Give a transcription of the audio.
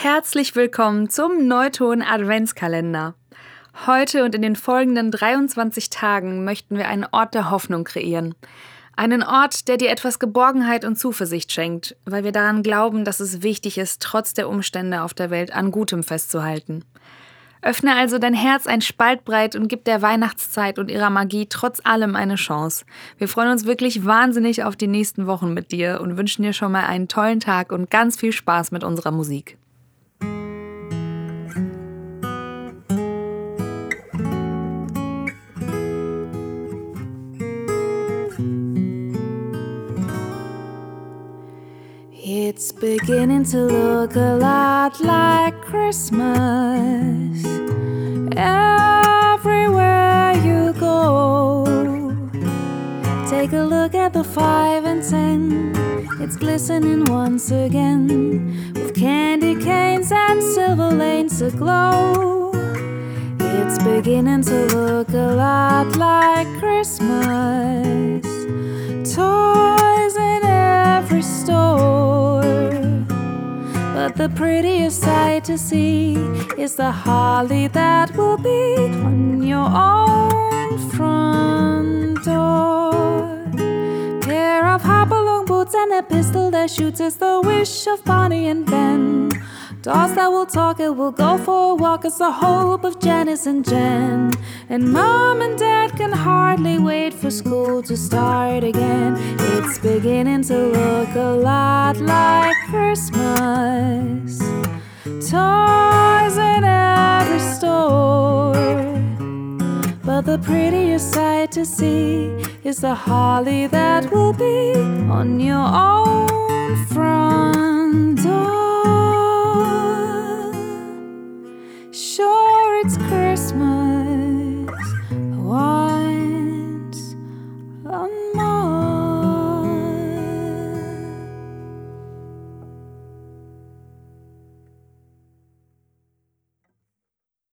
Herzlich willkommen zum Neuton Adventskalender. Heute und in den folgenden 23 Tagen möchten wir einen Ort der Hoffnung kreieren. Einen Ort, der dir etwas Geborgenheit und Zuversicht schenkt, weil wir daran glauben, dass es wichtig ist, trotz der Umstände auf der Welt an Gutem festzuhalten. Öffne also dein Herz ein Spalt breit und gib der Weihnachtszeit und ihrer Magie trotz allem eine Chance. Wir freuen uns wirklich wahnsinnig auf die nächsten Wochen mit dir und wünschen dir schon mal einen tollen Tag und ganz viel Spaß mit unserer Musik. It's beginning to look a lot like Christmas everywhere you go. Take a look at the 5 and 10. It's glistening once again with candy canes and silver lanes aglow. It's beginning to look a lot like Christmas. Toys in every store, but the prettiest sight to see is the holly that will be on your own front door. Pair of hop-along boots and a pistol that shoots is the wish of Bonnie and Ben. Dolls that will talk, it will go for a walk. It's the hope of Janice and Jen. And Mom and Dad can hardly wait for school to start again. It's beginning to look a lot like Christmas. Toys in every store, but the prettiest sight to see is the holly that will be on your own front door. Sure, it's Christmas once a month.